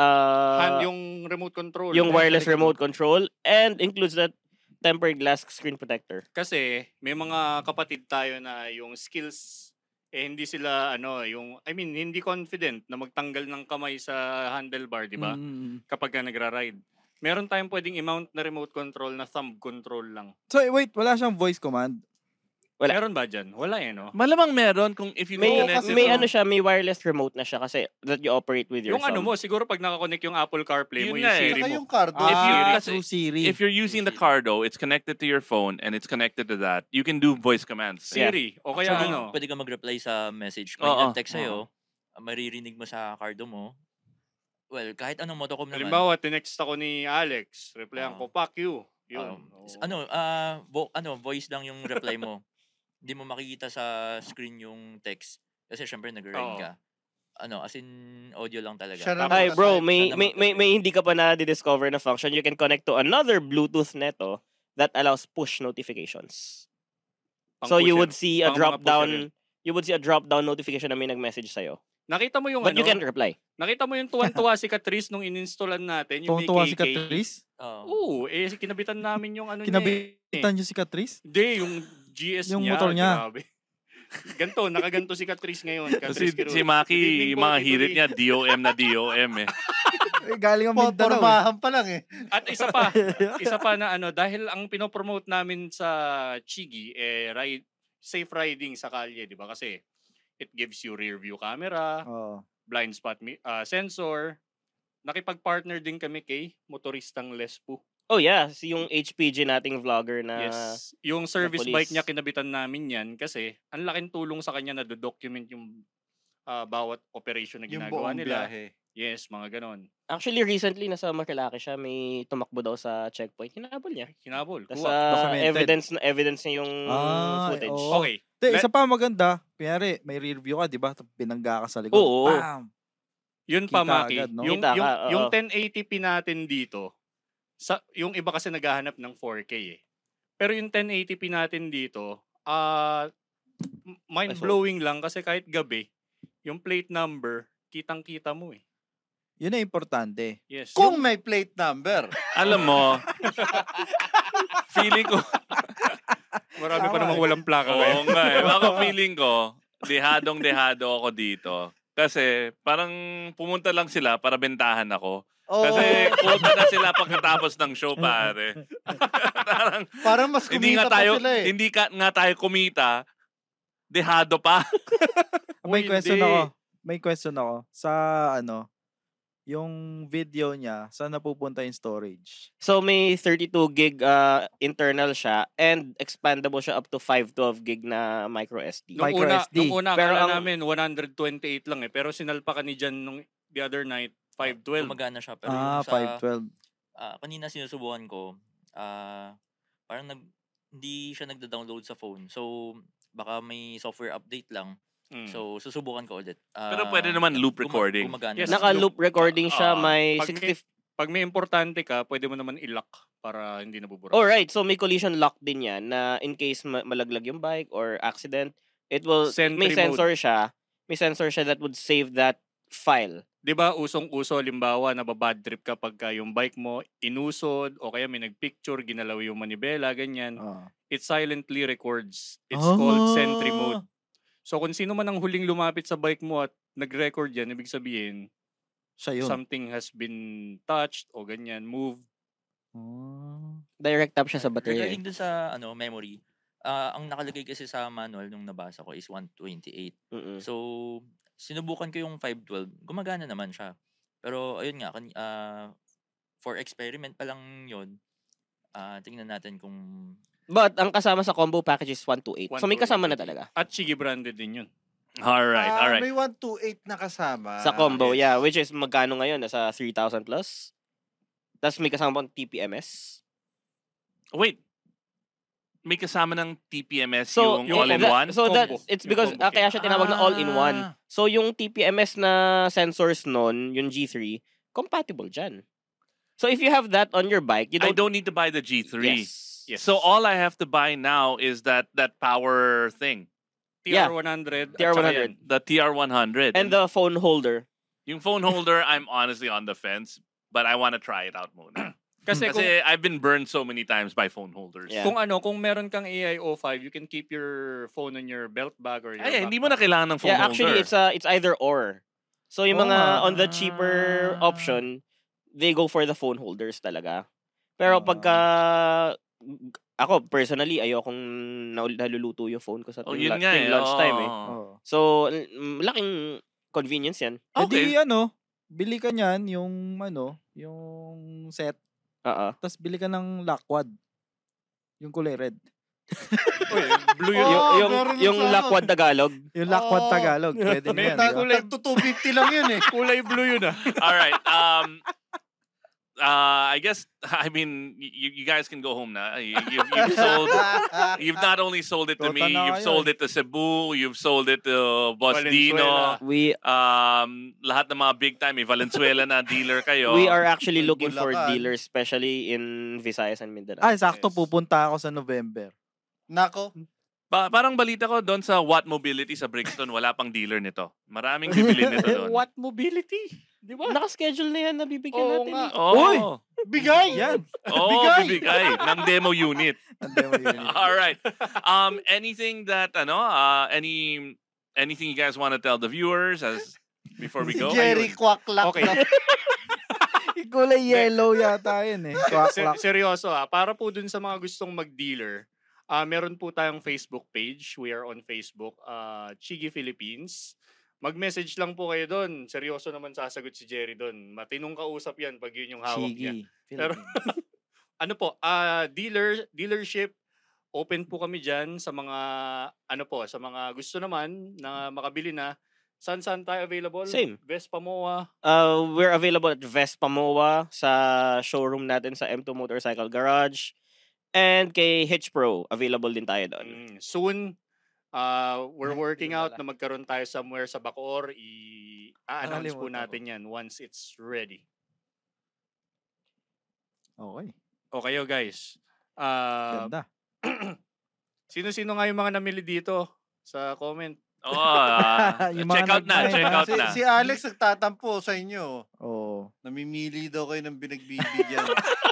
Uh, Hand yung remote control. yung wireless remote control, and includes that tempered glass screen protector. Kasi may mga kapatid tayo na yung skills eh hindi sila ano yung I mean hindi confident na magtanggal ng kamay sa handlebar, di ba? Mm. Kapag ka nagra-ride. Meron tayong pwedeng i-mount na remote control na thumb control lang. So, wait, wala siyang voice command. Wala. Meron ba dyan? Wala eh, no? Malamang meron kung if you May, can connect it may to- ano siya, may wireless remote na siya kasi that you operate with your Yung ano thumb. mo, siguro pag nakakonect yung Apple CarPlay mo, Yun yung nga eh. Siri Saka mo. yung cardo. If you, Ah, kasi through Siri. if you're using the cardo, it's connected to your phone and it's connected to that. You can do voice commands. Siri. O kaya Actually, ano. pwede ka mag-reply sa message. May Oo. nag-text sa'yo, maririnig mo sa cardo mo. Well, kahit anong motocom naman. Halimbawa, tinext ako ni Alex. Replyan ko, fuck you. Yun. Um, ano, ah, vo- ano, voice lang yung reply mo. Hindi mo makikita sa screen yung text. Kasi syempre nag-ride Oo. ka. Ano, as in audio lang talaga. Siya na Ay bro, Siya may, naman may, may, may hindi ka pa na-discover na function. You can connect to another Bluetooth neto that allows push notifications. Pang So you pusher. would see a Pang mga drop pusher down, yun. you would see a drop down notification na may nag-message sa'yo. Nakita mo yung But ano? you can reply. Nakita mo yung tuwan-tuwa si Catrice nung ininstallan natin, yung Tuwang-tuwa may si K K. Catrice? Oo. Oo, eh kinabitan namin yung ano niya. Kinabitan niyo si Catrice? Hindi, yung G S Yung niya. motor niya. Grabe. Ganto, nakaganto si Catrice ngayon. Kasi Catrice Quiroz. si Good Maki, evening po, mga Tito hirit Lee. niya, D O M na D O M eh. Eh, galing ang Mindanao. eh. Pormahan pa lang eh. At isa pa, isa pa na ano, dahil ang pinopromote namin sa Chigi, eh, ride, safe riding sa kalye, di ba? Kasi it gives you rear view camera, Oo. blind spot mi- ah, sensor. Nakipag-partner din kami kay motoristang Lespo. Oh yeah, si yung H P G nating vlogger na Yes. Yung service police. bike niya, kinabitan namin yan kasi ang laking tulong sa kanya na do-document yung ah, bawat operation na Yung ginagawa buong nila. biyahe. Yes, mga ganon. Actually, recently, nasa Marilaki siya, may tumakbo daw sa checkpoint. Hinabol niya. Hinabol. Tapos Kuha. ah, Documented. evidence na evidence niya yung Ah, footage. oo. Okay. Hindi, Let- isa pa maganda. Kunyari, may rear view ka, di ba? Tapos binangga ka sa likod. Oo. Bam! Yun pa, Kita Maki. agad, no? Yung, Kita yung, ka, oo. yung ten eighty p natin dito, sa, yung iba kasi naghahanap ng four K eh. Pero yung ten eighty p natin dito, ah m- mind-blowing lang kasi kahit gabi, yung plate number, kitang-kita mo eh. Yun na importante. Yes. Kung may plate number. Alam mo, feeling ko, Marami pa Tama namang eh. walang plaka oo ngayon. nga eh. Ako feeling ko, dehadong-dehado ako dito. Kasi parang pumunta lang sila para bentahan ako. Oo. Kasi quota na sila pagkatapos ng show, pare. parang, Parang mas hindi kumita nga tayo, pa sila eh. hindi ka, nga tayo kumita, dehado pa. May Uy, question hindi. ako. May question ako. Sa ano, yung video niya, saan napupunta yung storage? So may thirty-two gig uh, internal siya and expandable siya up to five twelve gig na micro S D. Nung Micro una, S D. nung una Pero akala ang- namin one twenty-eight lang eh. Pero sinalpakan ni Jan nung the other night, five twelve. Gumagana siya. Pero Ah, yung sa, five twelve. ah, kanina sinusubukan ko, ah, parang nag, hindi siya nagda-download sa phone. So, baka may software update lang. Mm. So, susubukan ko ulit. Pero Ah, pwede naman loop guma- recording. Gumagana. Yes. Naka-loop recording siya, Ah, may pag may- sixty... Pag may importante ka, pwede mo naman i-lock para hindi nabubura. Alright, so may collision lock din yan na in case ma- malaglag yung bike or accident, it will, Sentry may mode. sensor siya, may sensor siya that would save that file. 'Di ba usong-uso limbawa nababad trip ka pagka yung bike mo inusod o kaya may nagpicture, ginalaw yung manibela, ganyan. Ah. It silently records. It's Ah. called sentry mode. So kung sino man ang huling lumapit sa bike mo at nag-record yan, ibig sabihin, Siya yun. something has been touched o ganyan, moved. Oh. Direct tap siya sa baterya. Regarding dun sa ano, memory, ah, ang nakalagay kasi sa manual nung nabasa ko is one twenty-eight. Mm-mm. So, sinubukan ko yung five twelve. Gumagana naman siya. Pero, ayun nga, kan- ah, for experiment pa lang yun, ah, tingnan natin kung... But ang kasama sa combo package is one twenty-eight. So may kasama na talaga. At Chigi branded din yun. Alright, Ah, alright. May one twenty-eight na kasama. Sa combo, yeah. Which is magkano ngayon? Nasa three thousand plus. Tapos may kasama pang T P M S. Wait. May kasama ng T P M S So, yung, yung all-in-one? that- so that, Combo. it's Yung because, combo ah, kaya kit. siya tinawag na all-in-one. Ah. So yung T P M S na sensors nun, yung G three, compatible dyan. So if you have that on your bike, you I don't... don't need to buy the G three. Yes. Yes. So all I have to buy now is that that power thing. T R Yeah. one hundred. T R one hundred. The T R one hundred. And the phone holder. Yung phone holder, I'm honestly on the fence, but I want to try it out muna. Kasi, kung, Kasi I've been burned so many times by phone holders. Yeah. kung ano, kung meron kang A I O five, you can keep your phone on your belt bag or your Ay, hindi mo backpack. na kailangan ng phone Yeah, holder. actually, it's a, it's either or. So yung Oo mga nga. on the cheaper Ah. option, they go for the phone holders talaga. Pero Ah. pagka... Ako, personally, ayokong nal- naluluto yung phone ko sa Oh, tuwing, yun la- nga tuwing eh. lunchtime eh. Oo. Oh. So, mm, laking convenience yan. Okay. Okay. ano, bili ka niyan, yung ano, yung set. Oo. Tapos bili ka ng lackwad. Yung kulay red. Uy, blue Oh, yun. yung yung, meron yung sa ano. Lakwad Tagalog. Yung lackwad Oo. Tagalog. Pwede na May yan. tag- di ba? kulay- Tagto two fifty lang yun eh. Kulay blue yun ah. All right. Um, uh, I guess, I mean, you, you guys can go home na. You, you've, you've sold, you've not only sold it to me, Tota na you've kayo sold eh. it to Cebu, you've sold it to Boss Valenzuela. Dino. We Um, lahat ng mga big time, may Valenzuela na dealer kayo. we are actually May looking for Bulacan. dealers, especially in Visayas and Mindanao. Ay, sakto Yes. pupunta ako sa November. Nako. Pa- parang balita ko doon sa Watt Mobility sa Brixton, wala pang dealer nito. Maraming bibili nito doon. What mobility? Di ba? Naka-schedule na yan, nabibigyan Oo natin. nga. eh. Oh, Uy! Bigay! Yan. oh, Bigay! bibigay ng demo unit. Hindi mo yun. All right. Um, anything that ano, uh, any anything you guys want to tell the viewers as before we go? Jerry Ayun. Quacklack. Okay. na. Yung kulay yellow yata yun eh. Kwak, Se- kwak. seryoso ah, para po dun sa mga gustong mag-dealer, ah meron po tayong Facebook page. We are on Facebook, uh, Chigi Philippines. Mag-message lang po kayo doon. Seryoso naman sasagot si Jerry doon. Matinong kausap yan pag yun yung hawak niya. Chigi. Pero ano po, ah dealer dealership open po kami diyan sa mga ano po, sa mga gusto naman na makabili na. Saan-saan tayo available? Same. Vespa M O A. Uh, we're available at Vespa M O A sa showroom natin sa M two Motorcycle Garage. And kay Hitch Pro, available din tayo doon. Mm, soon, uh, we're Ay, working yun out pala. na magkaroon tayo somewhere sa Bacoor. I-announce po Nakalimutan natin yan once it's ready. Okay. O kayo guys. Uh, Ganda. sino-sino nga yung mga namili dito sa comment? Oh, ah, Yung check mga out na, nag-buy, check ha? out Si, na. si Alex nagtatampo sa inyo. Oo. Namimili daw kayo ng binagbibigyan.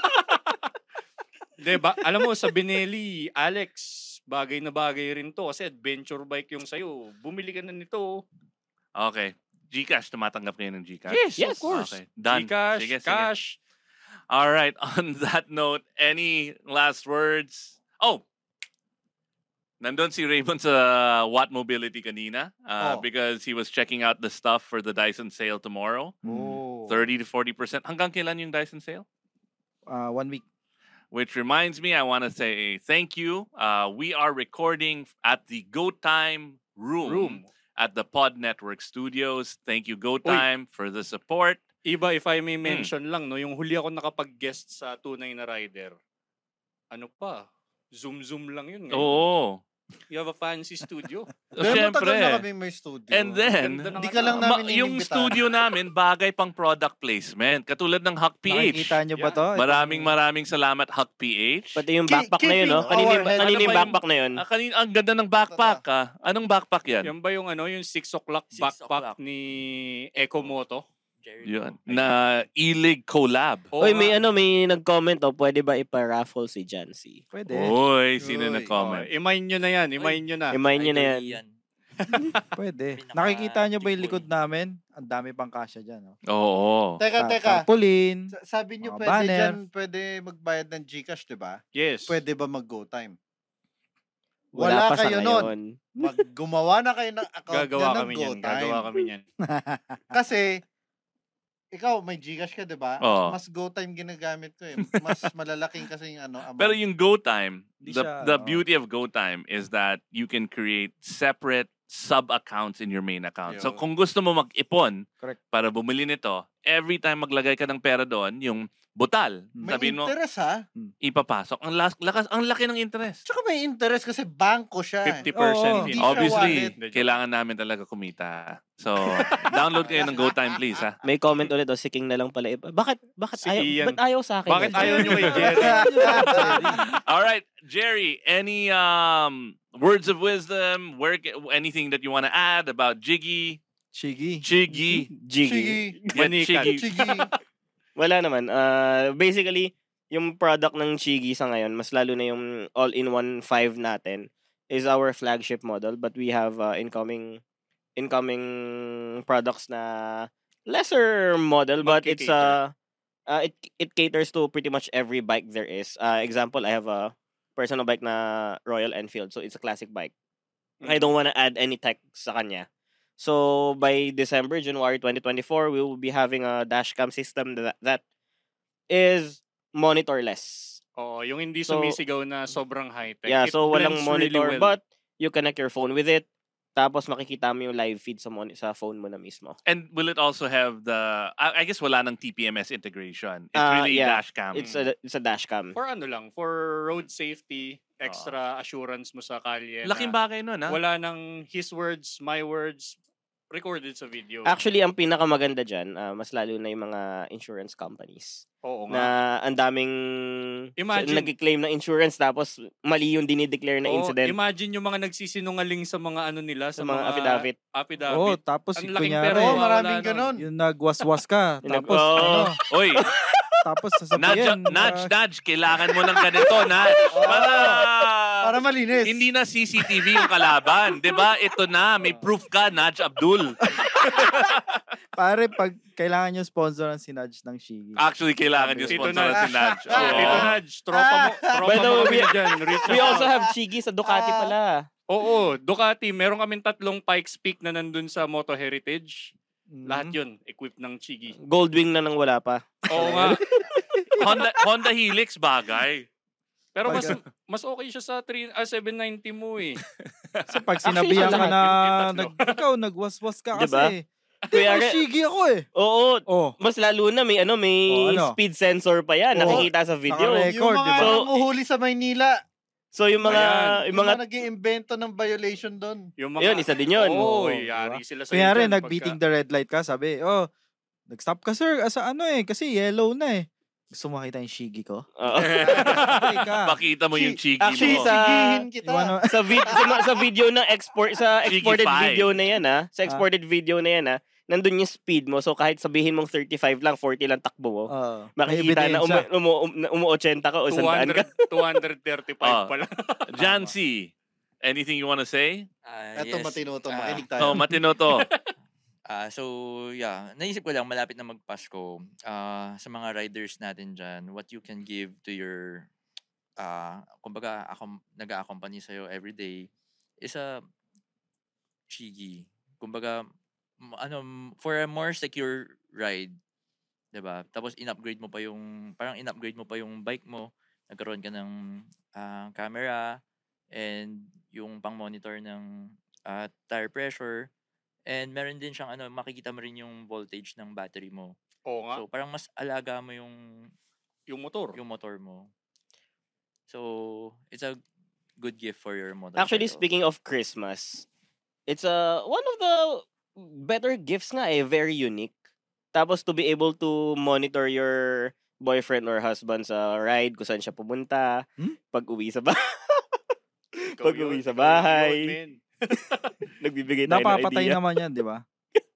Hindi ba? Alam mo, sa Benelli, Alex, bagay na bagay rin to kasi adventure bike yung sayo. Bumili ka na nito. Okay. Gcash, tumatanggap kayo ng Gcash? Yes, Yes. of course. Okay. Done. Gcash, Sige, sige. cash. All right. On that note, any last words? Oh, nandun si Raymond sa Watt Mobility kanina uh, Oh. because he was checking out the stuff for the Dyson sale tomorrow. Oh. thirty to forty percent. Hanggang kailan yung Dyson sale? Ah, one week. Which reminds me, I want to say thank you. Uh, we are recording at the Go Time room, Room. at the Pod Network Studios. Thank you, Go Time, for the support. Iba, if I may Hmm. mention lang, no, yung huli ako nakapag-guest sa Tunay na Rider, ano pa, zoom-zoom lang yun. ngayon. Oo. You have a fancy studio. Dahil matagal na Siyempre. kami may studio. And then, Ganda ng Di ka ano. lang ma- namin yung inimbitahan. studio namin, bagay pang product placement. Katulad ng Huck P H. Nakikita nyo ba Yan. to? Maraming maraming salamat, Huck P H. Pati yung Keep- backpack na yun, no? keeping Kanina, our yung- head- kanina Ano yung ba yung- backpack na yun. Ah, kanin, ang ganda ng backpack, ah. Anong backpack yan? Yan ba yung ano, yung six o'clock Six backpack o'clock. ni Ecomoto? Jericho. Yun. Na E-League collab. Oo Oy, nga. may ano, may nag-comment, oh, pwede ba ipa-raffle si Jancy? Pwede. Uy, sino Uy. Oh, nag-comment? imayin nyo na yan, imayin nyo na. Imayin nyo na Idol yan. Ian. Pwede. Pinaka- Nakikita nyo ba yung triple. likod namin? Ang dami pang kasya dyan. Oh. Oo. Teka, Sa- teka. Tarpaulin. Sa- Sabi niyo Mga pwede banner. dyan, pwede magbayad ng GCash, di ba? Yes. Pwede ba mag-go time? Wala Wala pa sa kayo ngayon. nun. Mag gumawa na kayo ng account Gagawa dyan ng kami go niyan. time. Gagawa kami niyan. Kasi, ikaw, may GCash ka, di ba? Oo. Mas go time ginagamit ko eh. Mas malalaking kasi yung ano, amount. Pero yung Go Time, Di the, siya, the ano. beauty of Go Time is that you can create separate sub-accounts in your main account. So Yo. kung gusto mo mag-ipon Correct. para bumili nito, every time maglagay ka ng pera doon, yung butal, may sabihin mo, interest ha? ipapasok. Ang las- lakas, ang laki ng interest. Tsaka may interest kasi bangko siya. fifty percent. Oo. Hindi siya Obviously, wallet. kailangan namin talaga kumita. So, download kayo ng Go Time, please, ha? May comment ulit, oh, si King na lang pala. iba. Bakit, bakit Si ayaw, Ian. ba't ayaw sa akin? Bakit yan? ayaw nyo kay Jerry? All right, Jerry, any um words of wisdom, where ca- anything that you want to add about Jiggy? Chigi. Chiggy. Jiggy. Get Manikan. Chiggy. Chigi. Wala naman. Uh, basically, yung product ng Chigi sa ngayon, mas lalo na yung all-in-one five natin, is our flagship model. But we have uh, incoming incoming products na lesser model, but it's uh, uh it it caters to pretty much every bike there is. Uh, example, I have a personal bike na Royal Enfield, so it's a classic bike. I don't want to add any tech sa kanya. So by December, January twenty twenty-four, we will be having a dashcam system that, that is monitorless. Oo, yung hindi So, sumisigaw na sobrang high-tech. Yeah, It so walang blends monitor, really well. but you connect your phone with it. Tapos makikita mo yung live feed sa mon- sa phone mo na mismo. And will it also have the, I, I guess wala ng T P M S integration. It's Ah, really yeah. dash cam. It's a it's a dashcam. For ano lang, for road safety, extra assurance mo sa kalye. Laking na bagay nun, ha? Wala nang his words, my words, recorded sa video. Actually, ang pinakamaganda dyan, ah, mas lalo na yung mga insurance companies. Oo Na nga. ang daming Imagine- nag-claim ng insurance tapos mali yung dinideclare na Oo, incident imagine yung mga nagsisinungaling sa mga ano nila, sa, sa mga affidavit. affidavit. Oh, tapos Ang yung laking kunyari, pera, Oo, mawawala maraming nun. ganon. yung nagwaswas ka. Yung nag- tapos, Oo. ano, Oy, tapos nudge, sasabihin. nudge, ah, nudge. Kailangan mo ng ganito, nudge. Para, Para malinis. hindi na C C T V yung kalaban. 'Di ba? Ito na, may proof ka, Nudge Abdul. Pare, pag kailangan nyo sponsor ang si Nudge ng Shigi. Actually, kailangan yung Tito sponsor Nudge. si Nudge. Ah, Oo. Tito Nudge, tropa mo, tropa By the mo way, kami we- dyan. Reach We us also out. have Chigi sa Ducati Ah. pala. Oo, Ducati. Meron kaming tatlong Pikes Peak na nandun sa Moto Heritage. Mm. Lahat yun, equipped ng Chigi. Goldwing na nang wala pa. Oo nga. Honda, Honda Helix bagay. Pero mas Pag- mas okay siya sa three, ah, seven ninety mo eh. Kasi pag Actually, sinabihan sa ka lahat, na, yung- yung tatlo. nag, ikaw, nagwaswas ka Diba? kasi. Kuya, Kaya Shigi ako eh. oo, Oh, mas lalo na may ano, may Oh, ano? speed sensor pa yan. Oo. Nakikita sa video. Naka-record. Yung mga di ba? So- nanguhuli sa Maynila. So yung mga Ayan. yung Yung mga mga nag-iimbento ng violation doon. Yung Yun, isa din yun. Oo, Oo, yari diba? sila sa Kunyari, nag-beating the red light ka, sabi, oh, nag-stop ka sir, asa ano eh, kasi yellow na eh. Gusto mo makita yung Shigi ko? Oo. Patay ka. Pakita mo yung chigi Actually, mo. sa- Sigihin kita. Iwan- sa, vid- sa, ma- sa video na export sa Chigi exported five. video na yan ha. Sa exported video na yan ha. Nandun yung speed mo. So kahit sabihin mong thirty-five lang, forty lang takbo mo. Oo, may Makikita na ebidensya. umu, umu, um, umu-eighty ka o sandaan ka. two thirty-five Ah. pala. Jancy, anything you want to say? Ah, Eto yes. matino to, Ah, makinig tayo. Oh, matino to. Ah, so yeah, naisip ko lang malapit na magpasko. Ah, sa mga riders natin diyan, what you can give to your ah, kumbaga ako nag-a-accompany sa every day is a Shigi. Kumbaga m- ano m- for a more secure ride, 'di ba? Tapos in-upgrade mo pa yung parang in-upgrade mo pa yung bike mo. Nagkaroon ka ng ah, camera and yung pang-monitor ng ah, tire pressure. And meron din siyang ano, makikita mo rin yung voltage ng battery mo. Oo nga, So parang mas alaga mo yung yung motor. yung motor mo. So it's a good gift for your motorcycle. Actually, speaking of Christmas, it's a one of the better gifts nga eh, very unique. Tapos to be able to monitor your boyfriend or husband sa ride, kung saan siya pumunta, Hmm? pag uwi sa bahay. Ikaw pag yun, uwi sa ikaw bahay. yun, men. Nagbibigay tayo ng Napapatay idea. naman yan, di ba?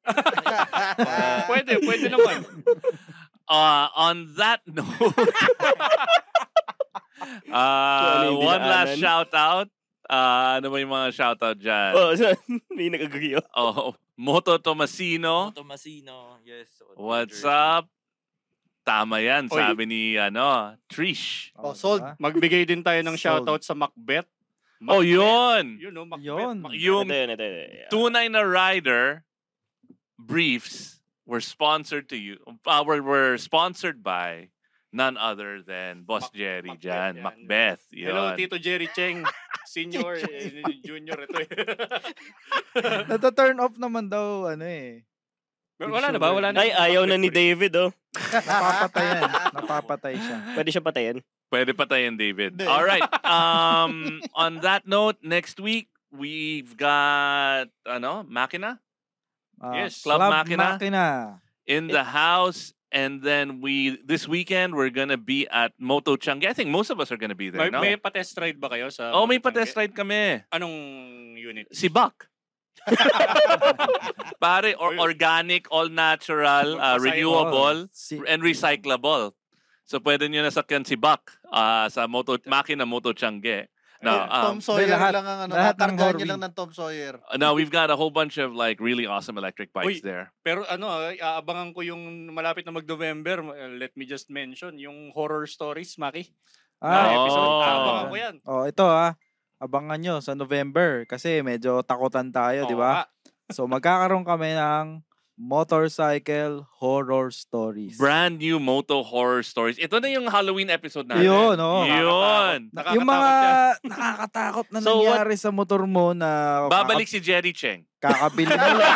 Pwede, pwede naman. Uh, on that note, uh, Ano yung one last dinaanan? shout out. Ah, ano ba yung mga shoutout dyan? Oh, may nag-agree. Oh, Moto Tomasino. Moto Tomasino, yes. So, What's up? Tama yan, Oy. sabi ni ano, Trish. Oh, sold. Magbigay din tayo ng Sold. shoutout sa Macbeth. Oh, yun. Yun, no? Macbeth. Yun. Macbeth. Yung Ito yun, ito yun. Yeah. tunay na rider briefs were sponsored to you. Uh, were, were sponsored by none other than Boss Mac- Jerry Macbeth dyan. yan. Macbeth. Yun. Hello, Tito Jerry Cheng. Senior, eh, junior ito eh. Nata-turn off naman daw, ano eh. Wala na ba? Wala na. Ay, ayaw na ni David, oh. Napapatayan. Napapatay siya. Pwede siya patayin. Pwede patayin, David. Hindi. All right. Um, on that note, next week, we've got, ano, Makina Ah, Yes, Club Makina. Makina. in the house. And then we, this weekend, we're gonna be at Moto Changi. I think most of us are gonna be there, May, no? may pa-test ride ba kayo sa... Oh, may Moto pa-test Changi? ride kami. Anong unit? Si Buck. Pare, or organic, all natural, uh, Magpasaya. renewable, Si- and recyclable. So pwede nyo nasakyan si Buck uh, sa Moto Makina Moto Changi. Now, Tom um, Sawyer lahat- lang ang ano. lahat ng Kakargahan niya Horby. lang ng Tom Sawyer. now we've got a whole bunch of like really awesome electric bikes Uy. there. Pero ano, ay, aabangan ko yung malapit na mag-November. Uh, Let me just mention, yung horror stories, Maki. Ah, Na episode, Oh. aabangan ko yan. oh, ito ah. Abangan nyo sa November kasi medyo takutan tayo, di Oo ba? nga. So magkakaroon kami ng motorcycle horror stories. Brand new Moto horror stories. Ito na yung Halloween episode natin. Yun, oh. Yun. Nakakatakot Yung mga yan. nakakatakot na So, what- nangyari sa motor mo na Babalik si Jerry Cheng. kakabili mo lang.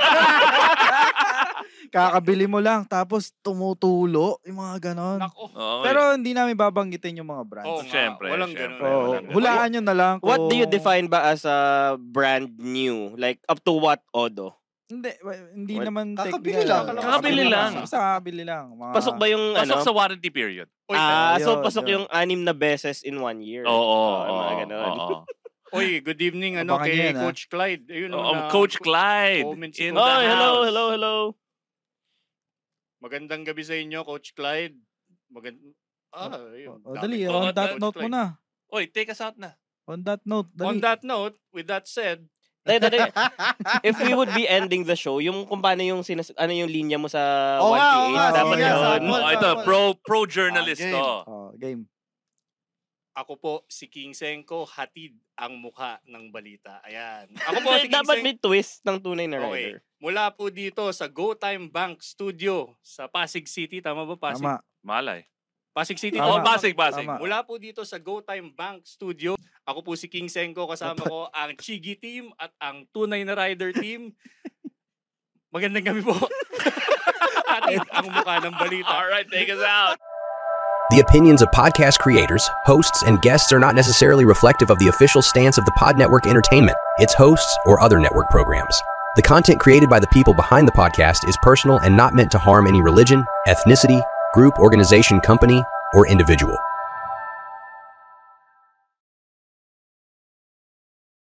kakabili mo lang tapos tumutulo yung mga ganon. Nako. Oo. Pero hindi namin babanggitin yung mga brands. Oo nga, Syempre, walang syempre. ganun. Oo. walang ganun. Hulaan nyo na lang kung... What do you define ba as a brand new? Like, up to what odo? Hindi, wa- hindi Well, naman kakabili technical. lang. Kakabili lang. Basta kakabili lang. Mga... Pasok ba yung Pasok ano? sa warranty period. Uy, Ah, so Yun, pasok yun. yung anim na beses in one year. Oo. Oo. Ah, mga oo, ganon. oo. Uy, good evening ano Abangan kay yan, ah. Coach Clyde. Ayun, Oh, oh, um, Coach Clyde comment si in Coach. the Oh, hello, house. hello, hello. Magandang gabi sa inyo, Coach Clyde. Magand Ah, ayun. O, Dami dali, ko. on Oh, that Coach note mo Clyde. na. Oy, take us out na. On that note, dali. On that note, with that said, Dahil, dahil, if we would be ending the show, yung kung paano yung sinas- ano yung linya mo sa Oo nga, oo one P H, nga, dapat sige, yun. sample. Oh, ito, pro pro journalist Ah, game. to. Oh, game. ako po si King Senko, hatid ang mukha ng balita. Ayan. Ako po si King Dapat Senko. may twist ng tunay na Okay. rider. Mula po dito sa Go Time Bank Studio sa Pasig City. Tama ba, Pasig? Tama. Malay. Pasig City. Tama. Oh, Pasig, Pasig. Tama. Mula po dito sa Go Time Bank Studio. Ako po si King Senko. Kasama ko ang Chigi team at ang Tunay na Rider team. Magandang gabi po. Hatid ang mukha ng balita. All right, take us out. The opinions of podcast creators, hosts, and guests are not necessarily reflective of the official stance of the Pod Network Entertainment, its hosts, or other network programs. The content created by the people behind the podcast is personal and not meant to harm any religion, ethnicity, group, organization, company, or individual.